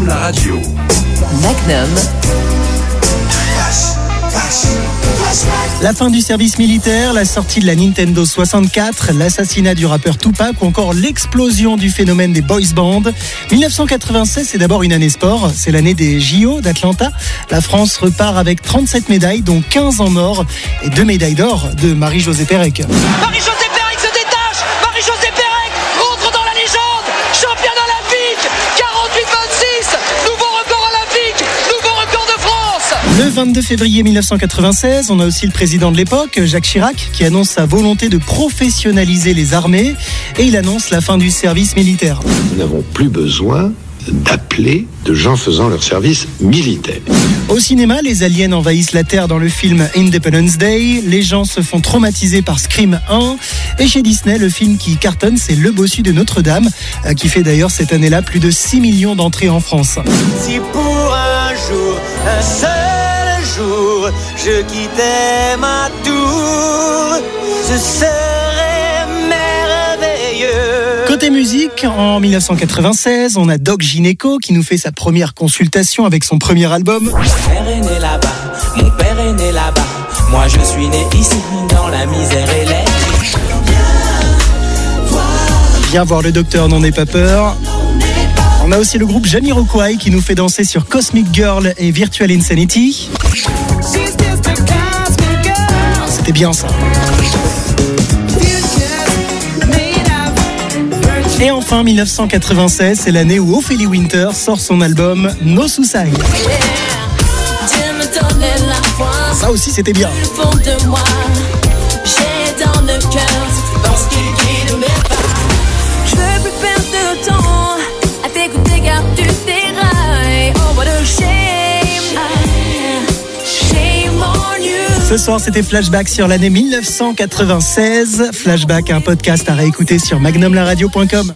Magnum la radio. Magnum. La fin du service militaire, la sortie de la Nintendo 64, l'assassinat du rappeur Tupac ou encore l'explosion du phénomène des boys bands. 1996, c'est d'abord une année sport, c'est l'année des JO d'Atlanta. La France repart avec 37 médailles, dont 15 en or et 2 médailles d'or de Marie-Josée Pérec. Marie-Josée Pérec se détache, Marie-Josée Pérec rentre dans la légende, championne olympique, 48-26, nouveau record olympique, nouveau record de France. Le 22 février 1996, on a aussi le président de l'époque, Jacques Chirac, qui annonce sa volonté de professionnaliser les armées et il annonce la fin du service militaire. Nous n'avons plus besoin d'appeler de gens faisant leur service militaire. Au cinéma, les aliens envahissent la Terre dans le film Independence Day. Les gens se font traumatiser par Scream 1. Et chez Disney, le film qui cartonne, c'est Le Bossu de Notre-Dame, qui fait d'ailleurs cette année-là plus de 6 millions d'entrées en France. Si pour un jour, un seul jour, je quittais ma tour, ce serait merveilleux. Côté musique, en 1996, on a Doc Gynéco qui nous fait sa première consultation avec son premier album. Mon père est né là-bas, mon père est né là-bas. Moi je suis né ici, dans la misère et les cris. Viens voir le docteur, n'en aie pas peur. On a aussi le groupe Jamiroquai qui nous fait danser sur Cosmic Girl et Virtual Insanity. C'était bien ça. Et enfin 1996, c'est l'année où Ophélie Winter sort son album No Suicide. Ça aussi c'était bien. Je veux plus perdre de temps à t'écouter car tu dérailles. Oh what a shame, shame on you. Ce soir c'était Flashback sur l'année 1996. Flashback, un podcast à réécouter sur magnumlaradio.com.